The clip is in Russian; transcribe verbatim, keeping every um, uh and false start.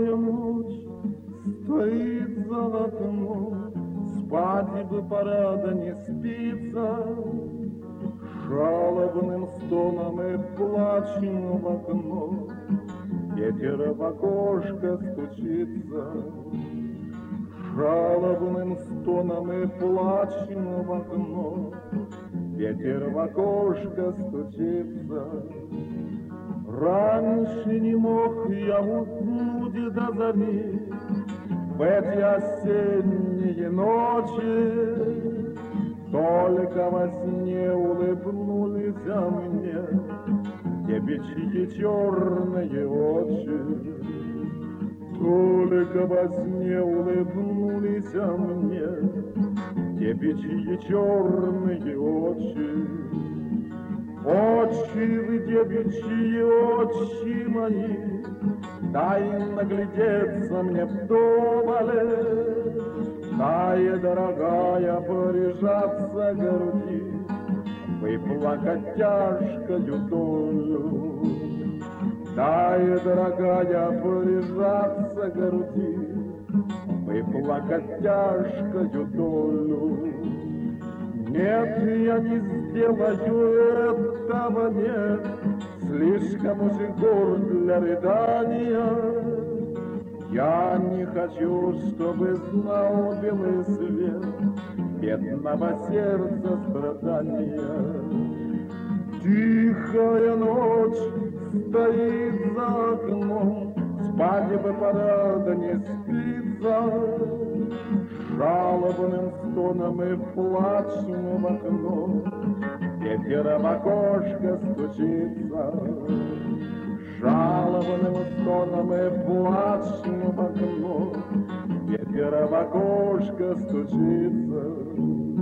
Тихая ночь стоит за окном, спать бы пора, да не спится. Жалобным стоном и плачем в окно, ветер в окошко стучится. Жалобным стоном и плачем в окно, ветер в окошко стучится. Раньше не мог я уснуть до зари в эти осенние ночи. Только во сне улыбнулись мне девичьи черные очи. Только во сне улыбнулись мне девичьи черные очи. Очи, девичьи очи мои, дай наглядеться мне вдоволь. Дай, дорогая, прижаться к груди, выплакать тяжкою долю. Дай, дорогая, прижаться к груди, выплакать тяжкою долю. Нет, я не сделаю этого, нет, слишком уж гор для рыдания. Я не хочу, чтобы знал белый свет бедного сердца страдания. Тихая ночь стоит за окном, спать бы пора, да не спится. Жалобным стоном и плачем в окно, ветер в окошко стучится. Жалобным стоном и плачем в окно, ветер в окошко стучится.